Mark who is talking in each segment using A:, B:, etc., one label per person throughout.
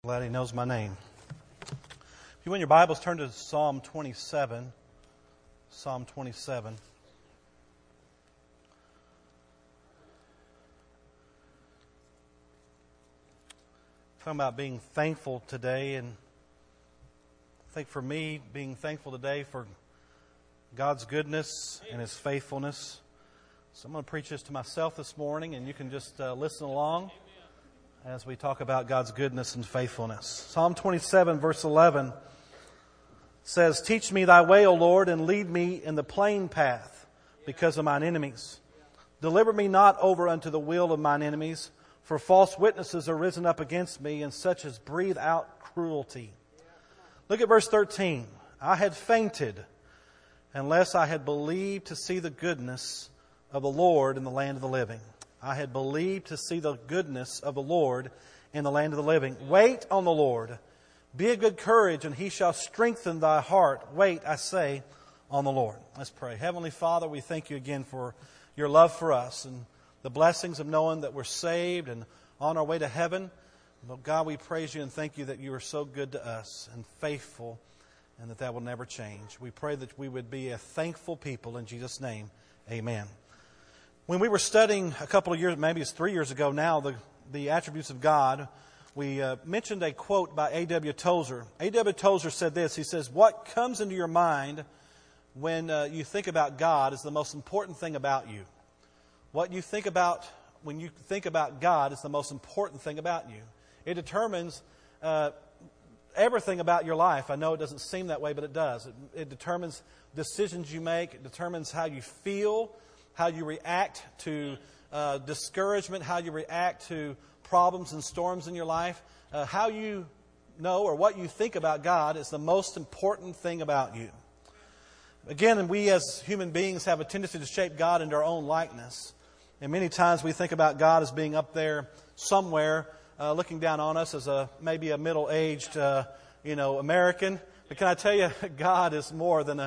A: Glad he knows my name. If you want your Bibles, turn to Psalm 27. Psalm 27. Talking about being thankful today, and I think for me, being thankful today for God's goodness and His faithfulness. So I'm going to preach this to myself this morning, and you can just listen along as we talk about God's goodness and faithfulness. Psalm 27, verse 11 says, "Teach me thy way, O Lord, and lead me in the plain path because of mine enemies. Deliver me not over unto the will of mine enemies, for false witnesses are risen up against me, and such as breathe out cruelty." Look at verse 13. "I had fainted unless I had believed to see the goodness of the Lord in the land of the living." I had believed to see the goodness of the Lord in the land of the living. Wait on the Lord. Be of good courage, and He shall strengthen thy heart. Wait, I say, on the Lord. Let's pray. Heavenly Father, we thank you again for your love for us and the blessings of knowing that we're saved and on our way to heaven. But God, we praise you and thank you that you are so good to us and faithful, and that will never change. We pray that we would be a thankful people. In Jesus' name, amen. When we were studying a couple of years, maybe it's 3 years ago now, the attributes of God, we mentioned a quote by A.W. Tozer. A.W. Tozer said this. He says, "What comes into your mind when you think about God is the most important thing about you. What you think about when you think about God is the most important thing about you. It determines everything about your life." I know it doesn't seem that way, but it does. It determines decisions you make. It determines how you feel, how you react to discouragement, how you react to problems and storms in your life. How you know or what you think about God is the most important thing about you. Again, we as human beings have a tendency to shape God into our own likeness. And many times we think about God as being up there somewhere, looking down on us as maybe a middle-aged American. But can I tell you, God is more than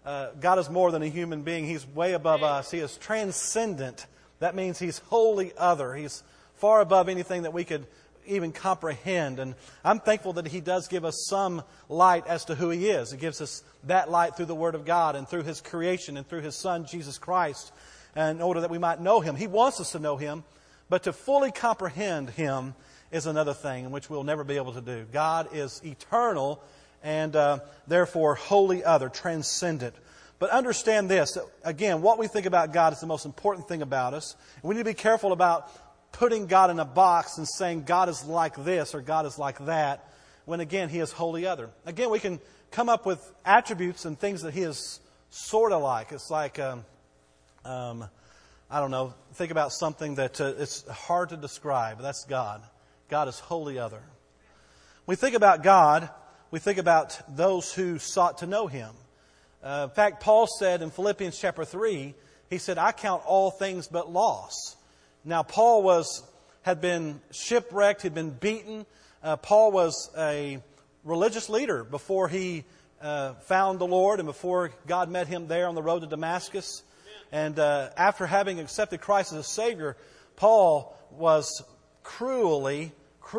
A: a human being. He's way above us. He is transcendent. That means He's wholly other. He's far above anything that we could even comprehend. And I'm thankful that He does give us some light as to who He is. He gives us that light through the Word of God and through His creation and through His Son, Jesus Christ, in order that we might know Him. He wants us to know Him, but to fully comprehend Him is another thing in which we'll never be able to do. God is eternal and therefore wholly other, transcendent. But understand this, again, what we think about God is the most important thing about us. And we need to be careful about putting God in a box and saying God is like this or God is like that, when again, He is wholly other. Again, we can come up with attributes and things that He is sort of like. It's like, I don't know, think about something that it's hard to describe. That's God. God is wholly other. When we think about God, we think about those who sought to know Him. In fact, Paul said in Philippians chapter 3, he said, "I count all things but loss." Now, Paul had been shipwrecked, he'd been beaten. Paul was a religious leader before he found the Lord and before God met him there on the road to Damascus. And after having accepted Christ as a Savior, Paul was cruelly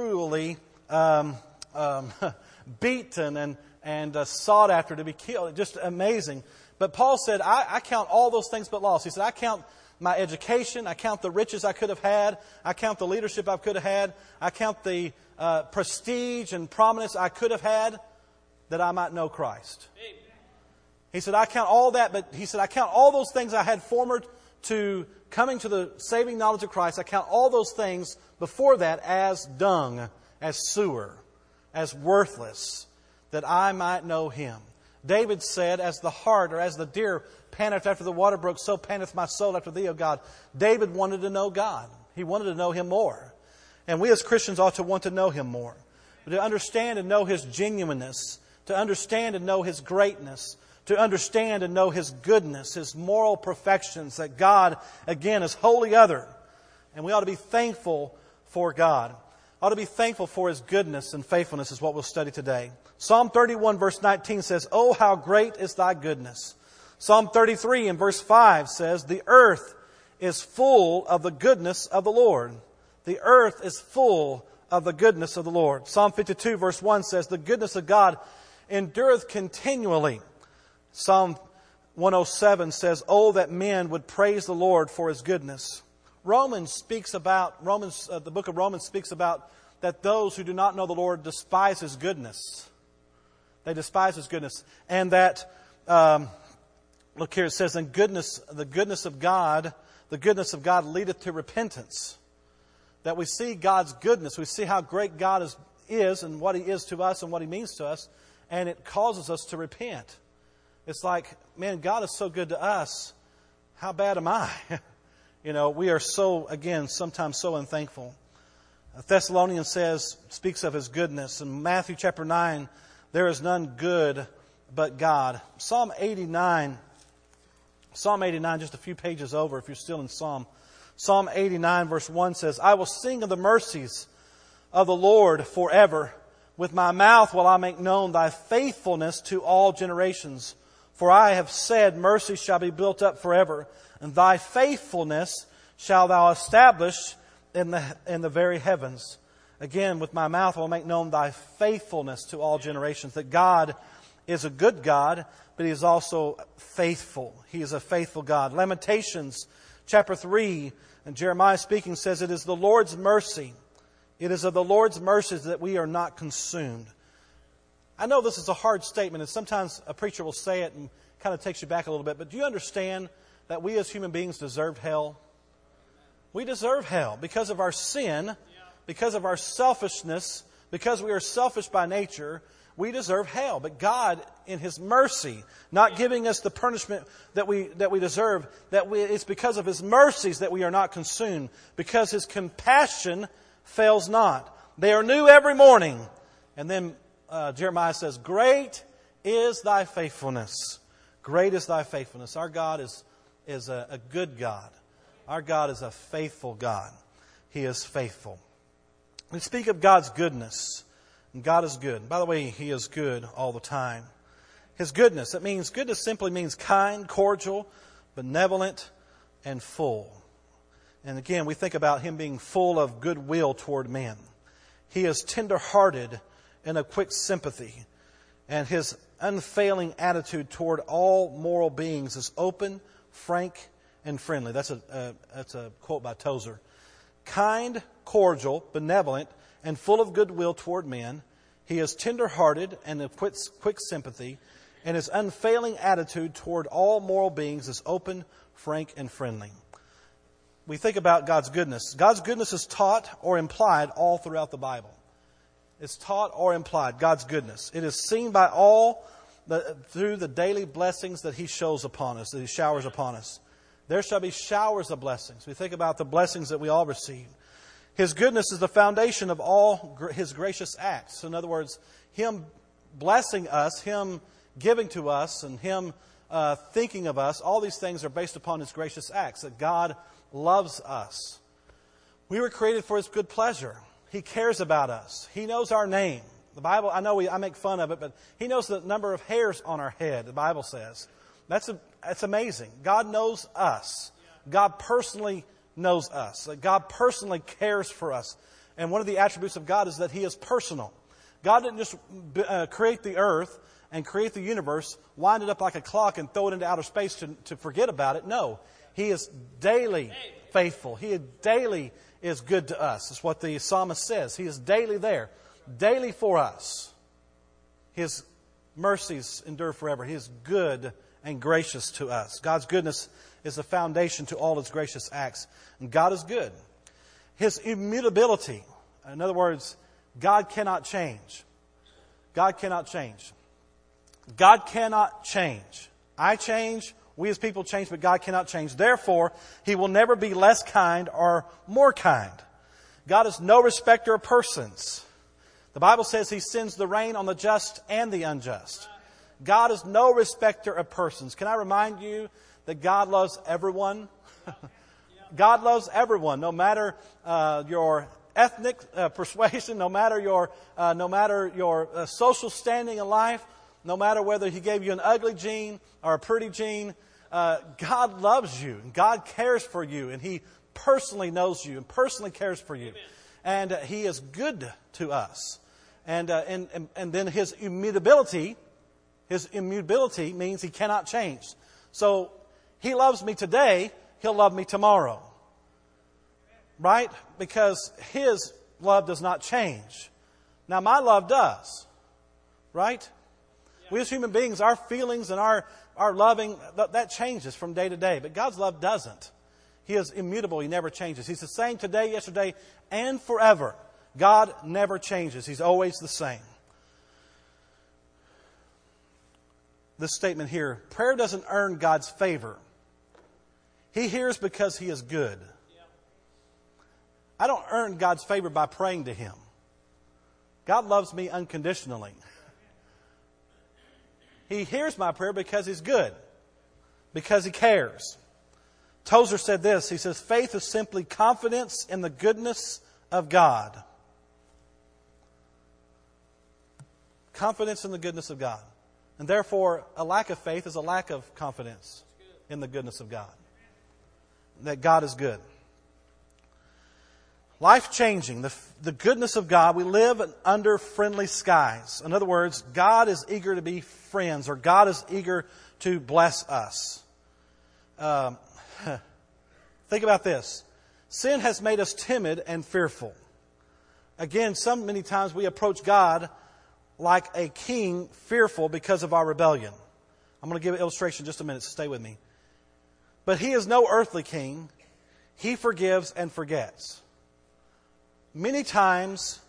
A: beaten and sought after to be killed. Just amazing. But Paul said, I count all those things but loss. He said, I count my education, I count the riches I could have had, I count the leadership I could have had, I count the prestige and prominence I could have had, that I might know Christ. He said, I count all that, but he said, I count all those things I had former to coming to the saving knowledge of Christ. I count all those things before that as dung, as sewer, as worthless, that I might know Him. David said, as the hart or as the deer panteth after the water brook, so panteth my soul after Thee, O God. David wanted to know God. He wanted to know Him more. And we as Christians ought to want to know Him more. But to understand and know His genuineness, to understand and know His greatness, to understand and know His goodness, His moral perfections, that God, again, is wholly other. And we ought to be thankful for God. Ought to be thankful for His goodness and faithfulness is what we'll study today. Psalm 31 verse 19 says, "Oh, how great is Thy goodness." Psalm 33 and verse 5 says, "The earth is full of the goodness of the Lord." The earth is full of the goodness of the Lord. Psalm 52 verse 1 says, the goodness of God endureth continually. Psalm 107 says, oh, that men would praise the Lord for His goodness. The book of Romans speaks about that those who do not know the Lord despise His goodness. They despise His goodness. And that, look here, it says, the goodness of God leadeth to repentance. That we see God's goodness, we see how great God is and what He is to us and what He means to us, and it causes us to repent. It's like, man, God is so good to us. How bad am I? We are sometimes so unthankful. Thessalonians speaks of His goodness. In Matthew chapter 9, there is none good but God. Psalm 89, just a few pages over if you're still in Psalm 89 verse 1 says, I will sing of the mercies of the Lord forever. With my mouth will I make known Thy faithfulness to all generations. For I have said, mercy shall be built up forever, and Thy faithfulness shall Thou establish in the very heavens. Again, with my mouth I will make known Thy faithfulness to all generations. That God is a good God, but He is also faithful. He is a faithful God. Lamentations chapter 3, and Jeremiah speaking says, it is the Lord's mercy. It is of the Lord's mercies that we are not consumed. I know this is a hard statement, and sometimes a preacher will say it and kind of takes you back a little bit, but do you understand that we as human beings deserved hell? We deserve hell because of our sin, because of our selfishness, because we are selfish by nature. We deserve hell. But God, in His mercy, not giving us the punishment that we deserve, it's because of His mercies that we are not consumed, because His compassion fails not. They are new every morning. And then Jeremiah says, great is Thy faithfulness. Great is Thy faithfulness. Our God is a good God. Our God is a faithful God. He is faithful. We speak of God's goodness. And God is good. By the way, He is good all the time. His goodness, goodness simply means kind, cordial, benevolent, and full. And again, we think about Him being full of goodwill toward men. He is tender-hearted and of quick sympathy. And His unfailing attitude toward all moral beings is open, frank, and friendly. That's a quote by Tozer. Kind, cordial, benevolent, and full of goodwill toward men. He is tender-hearted and of quick sympathy, and His unfailing attitude toward all moral beings is open, frank, and friendly. We think about God's goodness. God's goodness is taught or implied all throughout the Bible. It's taught or implied, God's goodness. It is seen by all through the daily blessings that He shows upon us, that He showers upon us. There shall be showers of blessings. We think about the blessings that we all receive. His goodness is the foundation of all His gracious acts. In other words, Him blessing us, Him giving to us, and Him thinking of us, all these things are based upon His gracious acts, that God loves us. We were created for His good pleasure. He cares about us. He knows our name. The Bible, I know I make fun of it, but He knows the number of hairs on our head, the Bible says. That's amazing. God knows us. God personally knows us. God personally cares for us. And one of the attributes of God is that He is personal. God didn't just create the earth and create the universe, wind it up like a clock and throw it into outer space to forget about it. No. He is daily faithful. He daily is good to us. That's what the psalmist says. He is daily there. Daily for us. His mercies endure forever. He is good and gracious to us. God's goodness is the foundation to all His gracious acts. And God is good. His immutability. In other words, God cannot change. God cannot change. God cannot change. I change. We as people change, but God cannot change. Therefore, He will never be less kind or more kind. God is no respecter of persons. The Bible says He sends the rain on the just and the unjust. God is no respecter of persons. Can I remind you that God loves everyone? God loves everyone, no matter your ethnic persuasion, no matter your social standing in life, no matter whether He gave you an ugly gene or a pretty gene. God loves you. God cares for you, and He personally knows you and personally cares for you. Amen. and He is good to us. And then His immutability means He cannot change. So He loves me today, He'll love me tomorrow. Right? Because His love does not change. Now my love does. Right? We as human beings, our feelings and our loving, that changes from day to day. But God's love doesn't. He is immutable. He never changes. He's the same today, yesterday, and forever. God never changes. He's always the same. This statement here, prayer doesn't earn God's favor. He hears because He is good. I don't earn God's favor by praying to Him. God loves me unconditionally. He hears my prayer because He's good, because He cares. Tozer said this, he says, faith is simply confidence in the goodness of God. Confidence in the goodness of God. And therefore, a lack of faith is a lack of confidence in the goodness of God. That God is good. Life-changing, the goodness of God. We live under friendly skies. In other words, God is eager to be friends, or God is eager to bless us. Think about this. Sin has made us timid and fearful. Again, many times we approach God like a king, fearful because of our rebellion. I'm going to give an illustration in just a minute, so stay with me. But He is no earthly king. He forgives and forgets. Many times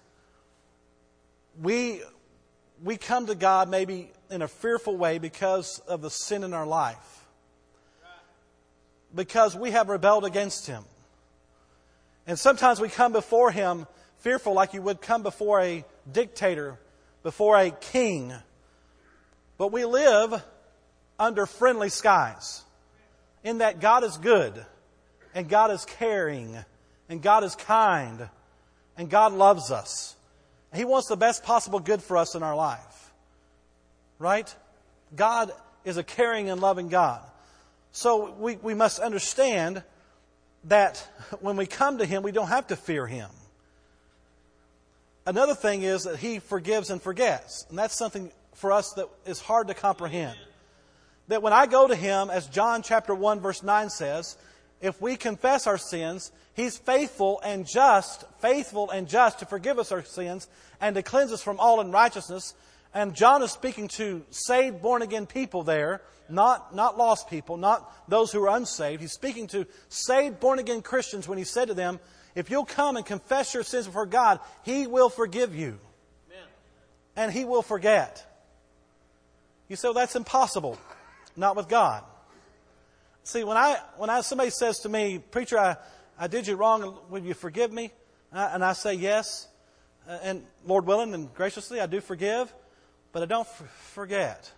A: we come to God maybe in a fearful way because of the sin in our life. Because we have rebelled against Him. And sometimes we come before Him fearful like you would come before a dictator, before a king. But we live under friendly skies. In that God is good, and God is caring, and God is kind, and God loves us. He wants the best possible good for us in our life. Right? God is a caring and loving God. So we must understand that when we come to Him, we don't have to fear Him. Another thing is that He forgives and forgets. And that's something for us that is hard to comprehend. That when I go to Him, as John chapter 1 verse 9 says, if we confess our sins, He's faithful and just to forgive us our sins and to cleanse us from all unrighteousness. And John is speaking to saved, born-again people there, not lost people, not those who are unsaved. He's speaking to saved, born-again Christians when He said to them, if you'll come and confess your sins before God, He will forgive you. Amen. And He will forget. You say, well, that's impossible. Not with God. See, when somebody says to me, preacher, I did you wrong, will you forgive me? And I say yes, and Lord willing and graciously, I do forgive, but I don't forget.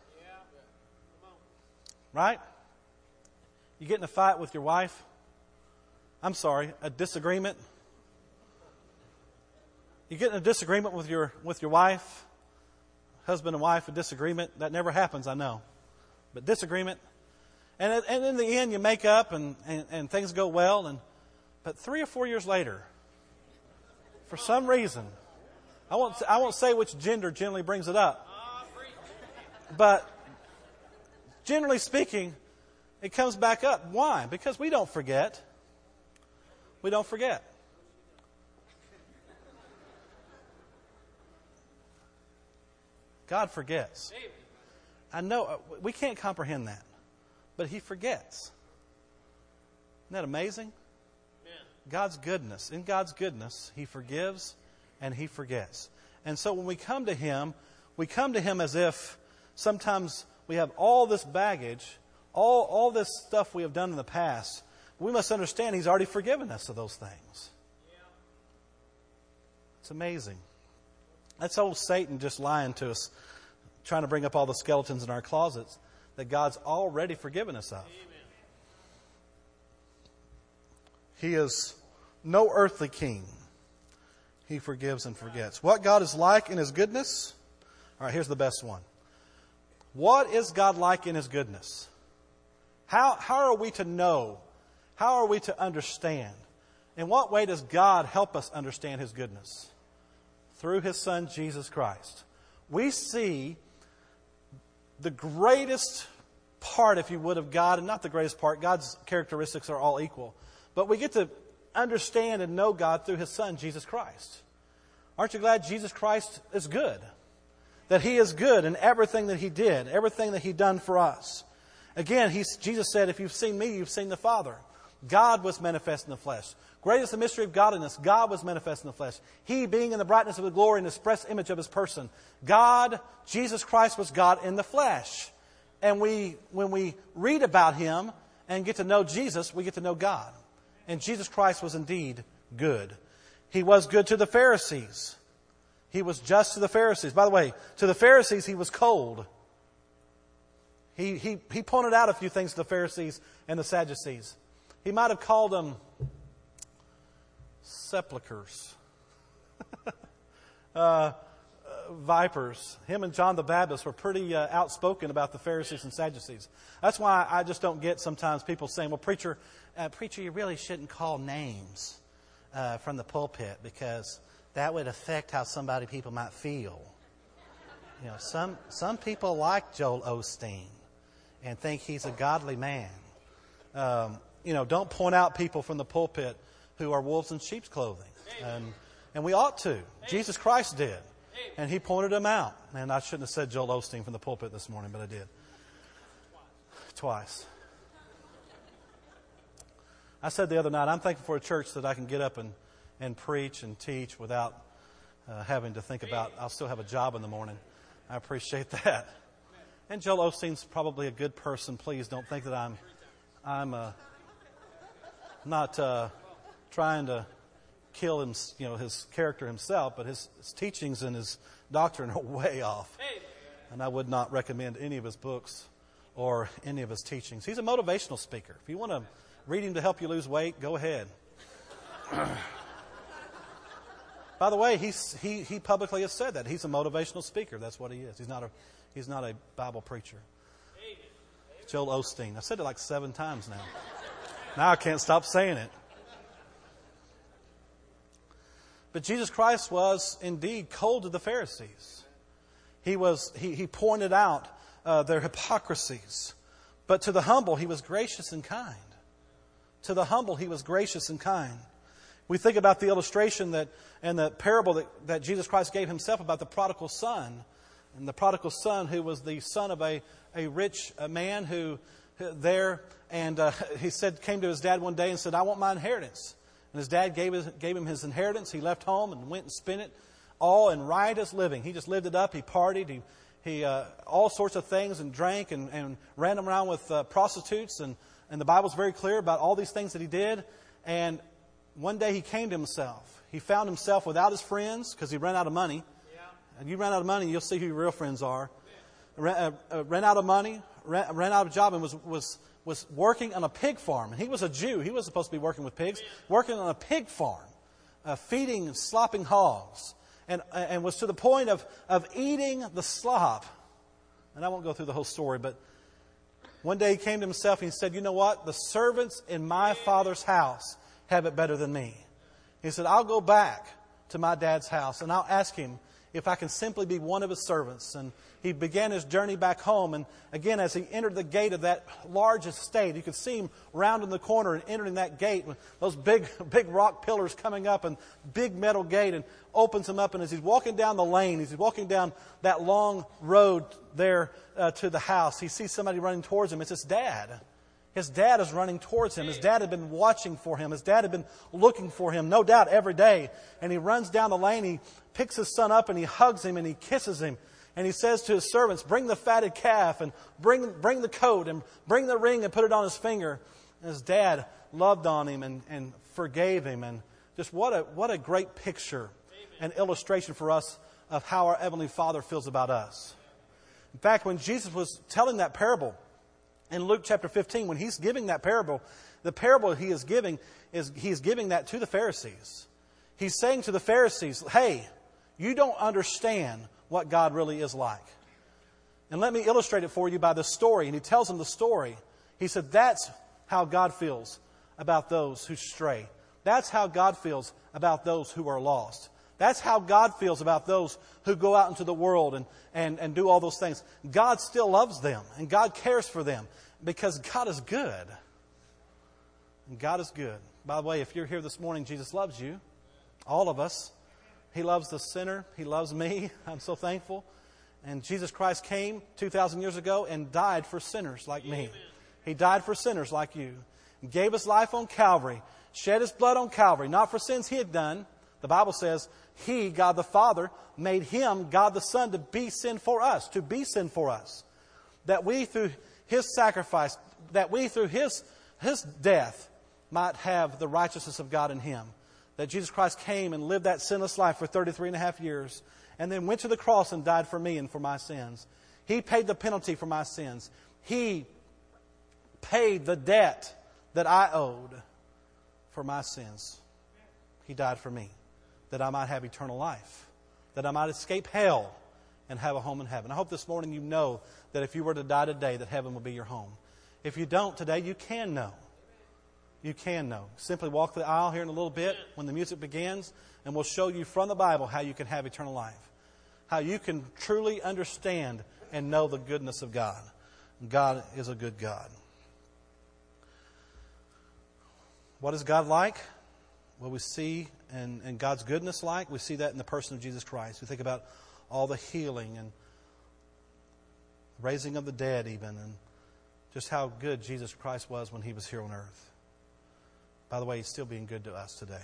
A: Right? You get in a fight with your wife. I'm sorry, a disagreement. You get in a disagreement with your wife, husband and wife, a disagreement. That never happens, I know. But disagreement. And in the end, you make up and things go well. But 3 or 4 years later, for some reason, I won't say which gender generally brings it up. But generally speaking, it comes back up. Why? Because we don't forget. We don't forget. God forgets. I know we can't comprehend that, but He forgets. Isn't that amazing? God's goodness. In God's goodness, He forgives and He forgets. And so when we come to Him as if sometimes we have all this baggage, all this stuff we have done in the past. We must understand He's already forgiven us of those things. It's amazing. That's old Satan just lying to us, trying to bring up all the skeletons in our closets that God's already forgiven us of. Amen. He is no earthly king. He forgives and forgets. What God is like in His goodness? All right, here's the best one. What is God like in His goodness? How are we to know? How are we to understand? In what way does God help us understand His goodness? Through His Son, Jesus Christ. We see the greatest part, if you would, of God, and not the greatest part. God's characteristics are all equal. But we get to understand and know God through His Son, Jesus Christ. Aren't you glad Jesus Christ is good? That He is good in everything that He did, everything that He done for us. Again, Jesus said, if you've seen me, you've seen the Father. God was manifest in the flesh. Great is the mystery of godliness. God was manifest in the flesh. He being in the brightness of the glory and express image of His person. God, Jesus Christ, was God in the flesh. And when we read about Him and get to know Jesus, we get to know God. And Jesus Christ was indeed good. He was good to the Pharisees. He was just to the Pharisees. By the way, to the Pharisees, He was cold. He pointed out a few things to the Pharisees and the Sadducees. He might have called them sepulchres, vipers. Him and John the Baptist were pretty outspoken about the Pharisees and Sadducees. That's why I just don't get sometimes people saying, well, preacher, you really shouldn't call names from the pulpit because that would affect how people might feel. You know, some people like Joel Osteen and think he's a godly man. Don't point out people from the pulpit who are wolves in sheep's clothing. And we ought to. Jesus Christ did. And He pointed them out. And I shouldn't have said Joel Osteen from the pulpit this morning, but I did. Twice. I said the other night, I'm thankful for a church that I can get up and preach and teach without having to think about, I'll still have a job in the morning. I appreciate that. And Joel Osteen's probably a good person. Please don't think that I'm not trying to kill him, his character himself, but his teachings and his doctrine are way off. And I would not recommend any of his books or any of his teachings. He's a motivational speaker. If you want to read him to help you lose weight, go ahead. By the way, he publicly has said that. He's a motivational speaker. That's what he is. He's not a Bible preacher. Joel Osteen. I've said it like 7 times now. Now I can't stop saying it. But Jesus Christ was indeed cold to the Pharisees. He pointed out their hypocrisies. But to the humble, He was gracious and kind. To the humble, He was gracious and kind. We think about the illustration and the parable that Jesus Christ gave Himself about the prodigal son. And the prodigal son who was the son of a rich man who he came to his dad one day and said, I want my inheritance. And his dad gave him his inheritance. He left home and went and spent it all in riotous living. He just lived it up. He partied. He all sorts of things and drank and ran around with prostitutes. And the Bible's very clear about all these things that he did. And one day he came to himself. He found himself without his friends because he ran out of money. And you run out of money, you'll see who your real friends are. Ran out of money, ran out of job, and was working on a pig farm. And he was a Jew. He was supposed to be working with pigs. Working on a pig farm, feeding and slopping hogs. And was to the point of eating the slop. And I won't go through the whole story, but one day he came to himself and he said, you know what? The servants in my father's house have it better than me. He said, I'll go back to my dad's house and I'll ask him if I can simply be one of his servants. And he began his journey back home. And again, as he entered the gate of that large estate, you could see him rounding the corner and entering that gate with those big rock pillars coming up and big metal gate, and opens him up. And as he's walking down the lane, as he's walking down that long road there to the house, he sees somebody running towards him. It's his dad. His dad is running towards him. His dad had been watching for him. His dad had been looking for him, no doubt, every day. And he runs down the lane. He picks his son up and he hugs him and he kisses him. And he says to his servants, bring the fatted calf and bring the coat and bring the ring and put it on his finger. And his dad loved on him and forgave him. And just what a great picture and illustration for us of how our Heavenly Father feels about us. In fact, when Jesus was telling that parable, in Luke chapter 15, when He's giving that parable, the parable He is giving He's giving that to the Pharisees. He's saying to the Pharisees, hey, you don't understand what God really is like. And let me illustrate it for you by the story. And He tells them the story. He said, that's how God feels about those who stray. That's how God feels about those who are lost. That's how God feels about those who go out into the world and do all those things. God still loves them and God cares for them because God is good. And God is good. By the way, if you're here this morning, Jesus loves you. All of us. He loves the sinner. He loves me. I'm so thankful. And Jesus Christ came 2,000 years ago and died for sinners like me. He died for sinners like you. And gave His life on Calvary. Shed His blood on Calvary. Not for sins He had done. The Bible says He, God the Father, made Him, God the Son, to be sin for us. To be sin for us. That we through His sacrifice, that we through His death might have the righteousness of God in Him. That Jesus Christ came and lived that sinless life for 33 and a half years. And then went to the cross and died for me and for my sins. He paid the penalty for my sins. He paid the debt that I owed for my sins. He died for me, that I might have eternal life, that I might escape hell and have a home in heaven. I hope this morning you know that if you were to die today, that heaven will be your home. If you don't today, you can know. You can know. Simply walk the aisle here in a little bit when the music begins, and we'll show you from the Bible how you can have eternal life. How you can truly understand and know the goodness of God. God is a good God. What is God like? Well, we see in God's goodness like, we see that in the person of Jesus Christ. We think about all the healing and raising of the dead even, and just how good Jesus Christ was when He was here on earth. By the way, He's still being good to us today.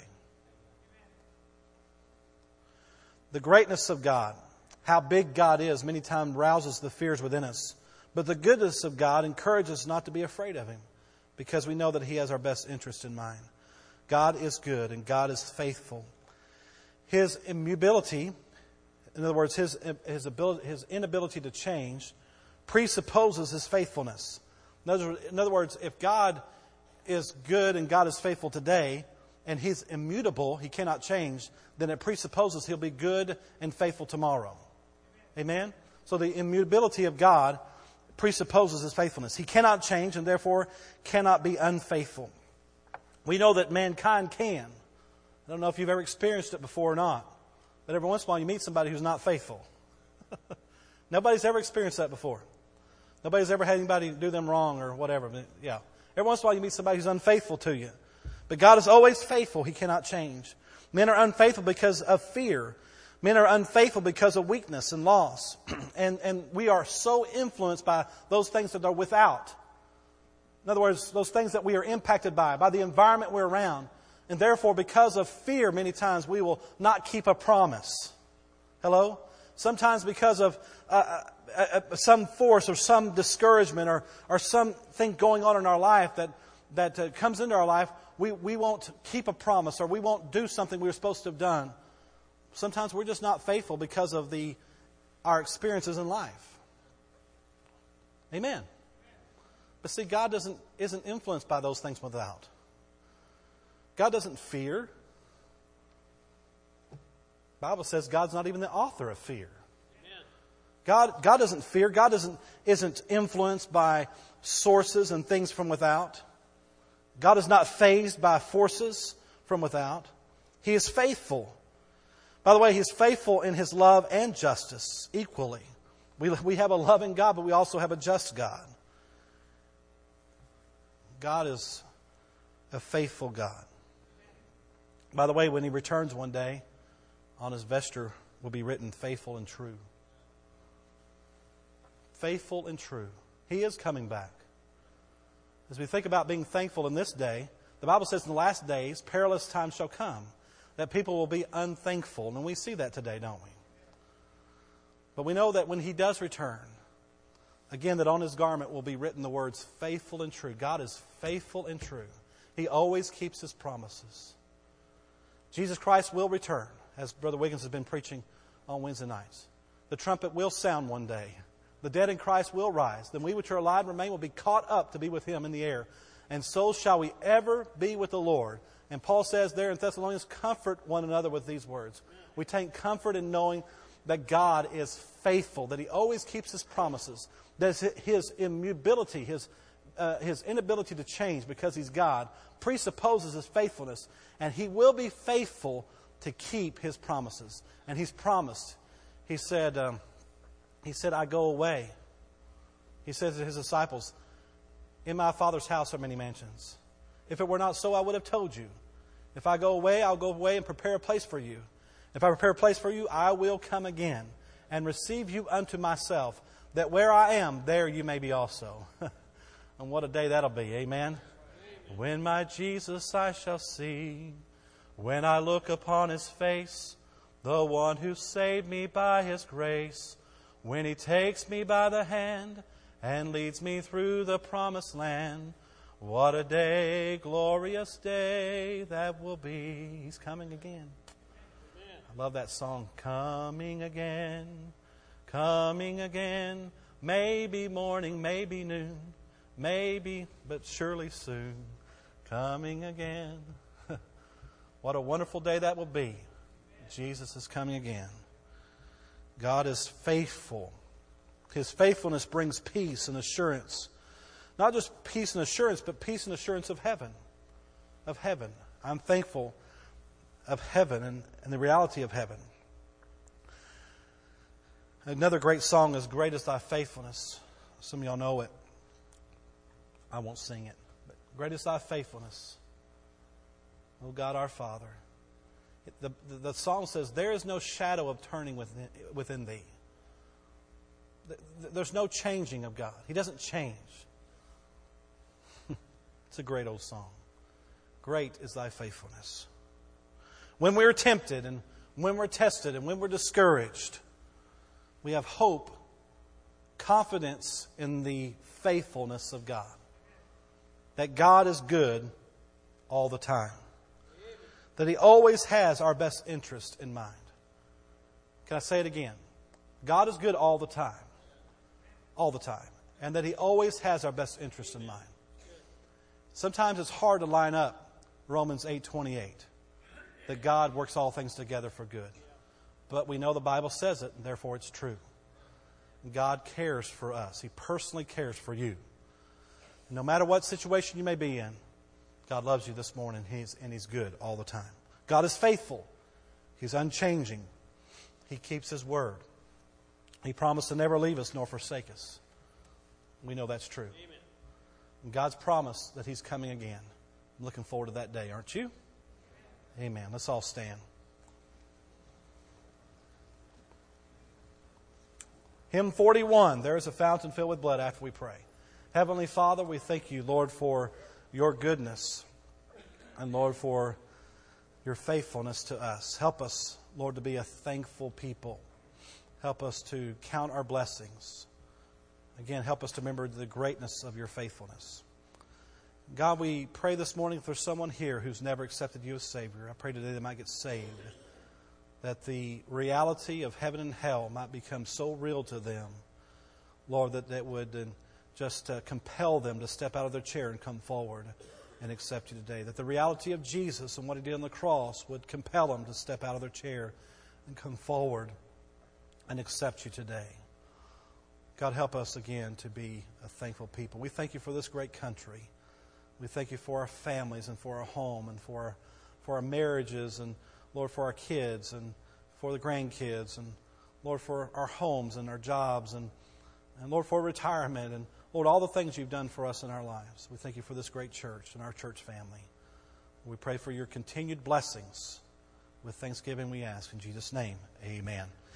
A: The greatness of God, how big God is, many times rouses the fears within us. But the goodness of God encourages us not to be afraid of Him, because we know that He has our best interest in mind. God is good and God is faithful. His immutability, in other words, His inability to change, presupposes His faithfulness. In other words, if God is good and God is faithful today, and He's immutable, He cannot change, then it presupposes He'll be good and faithful tomorrow. Amen? So the immutability of God presupposes His faithfulness. He cannot change and therefore cannot be unfaithful. We know that mankind can. I don't know if you've ever experienced it before or not, but every once in a while you meet somebody who's not faithful. Nobody's ever experienced that before. Nobody's ever had anybody do them wrong or whatever. But yeah. Every once in a while you meet somebody who's unfaithful to you. But God is always faithful. He cannot change. Men are unfaithful because of fear. Men are unfaithful because of weakness and loss. And we are so influenced by those things that are without. In other words, those things that we are impacted by the environment we're around. And therefore, because of fear, many times we will not keep a promise. Hello? Sometimes because of some force or some discouragement or something going on in our life that comes into our life, we won't keep a promise or we won't do something we were supposed to have done. Sometimes we're just not faithful because of our experiences in life. Amen. But see, God isn't influenced by those things without. God doesn't fear. The Bible says God's not even the author of fear. God doesn't fear. God isn't influenced by sources and things from without. God is not fazed by forces from without. He is faithful. By the way, He's faithful in His love and justice equally. We have a loving God, but we also have a just God. God is a faithful God. By the way, when He returns one day, on His vesture will be written, faithful and true. Faithful and true. He is coming back. As we think about being thankful in this day, the Bible says in the last days, perilous times shall come, that people will be unthankful. And we see that today, don't we? But we know that when He does return, again, that on His garment will be written the words, faithful and true. God is faithful and true. He always keeps His promises. Jesus Christ will return, as Brother Wiggins has been preaching on Wednesday nights. The trumpet will sound one day. The dead in Christ will rise. Then we which are alive and remain will be caught up to be with Him in the air. And so shall we ever be with the Lord. And Paul says there in Thessalonians, comfort one another with these words. We take comfort in knowing that God is faithful, that He always keeps His promises, that His immutability, His his inability to change because he's God presupposes his faithfulness, and he will be faithful to keep his promises. And he's promised. He said, I go away. He says to his disciples, in my Father's house are many mansions. If it were not so, I would have told you. If I go away, I'll go away and prepare a place for you. If I prepare a place for you, I will come again and receive you unto myself, that where I am, there you may be also. And what a day that'll be, amen? When my Jesus I shall see, when I look upon his face, the one who saved me by his grace, when he takes me by the hand and leads me through the promised land, what a day, glorious day that will be. He's coming again. I love that song. Coming again, maybe morning, maybe noon, maybe, but surely soon, coming again. What a wonderful day that will be. Jesus is coming again. God is faithful. His faithfulness brings peace and assurance. Not just peace and assurance, but peace and assurance of heaven. Of heaven. I'm thankful of heaven and the reality of heaven. Another great song is Great is Thy Faithfulness. Some of y'all know it. I won't sing it. But great is Thy faithfulness, O God our Father. The song says, there is no shadow of turning within Thee. There's no changing of God. He doesn't change. It's a great old song. Great is Thy faithfulness. When we're tempted and when we're tested and when we're discouraged, we have hope, confidence in the faithfulness of God. That God is good all the time. That He always has our best interest in mind. Can I say it again? God is good all the time. All the time. And that He always has our best interest in mind. Sometimes it's hard to line up Romans 8:28. That God works all things together for good. But we know the Bible says it, and therefore it's true. God cares for us. He personally cares for you. No matter what situation you may be in, God loves you this morning, and He's good all the time. God is faithful. He's unchanging. He keeps His word. He promised to never leave us nor forsake us. We know that's true. Amen. And God's promised that He's coming again. I'm looking forward to that day, aren't you? Amen. Let's all stand. Hymn 41, There is a Fountain Filled with Blood, after we pray. Heavenly Father, we thank You, Lord, for Your goodness and, Lord, for Your faithfulness to us. Help us, Lord, to be a thankful people. Help us to count our blessings. Again, help us to remember the greatness of Your faithfulness. God, we pray this morning if there's someone here who's never accepted You as Savior. I pray today they might get saved. That the reality of heaven and hell might become so real to them, Lord, that would just compel them to step out of their chair and come forward and accept You today. That the reality of Jesus and what He did on the cross would compel them to step out of their chair and come forward and accept You today. God, help us again to be a thankful people. We thank You for this great country. We thank You for our families and for our home and for our marriages and, Lord, for our kids and for the grandkids and, Lord, for our homes and our jobs and Lord, for retirement and, Lord, all the things You've done for us in our lives. We thank You for this great church and our church family. We pray for Your continued blessings. With thanksgiving we ask in Jesus' name, amen.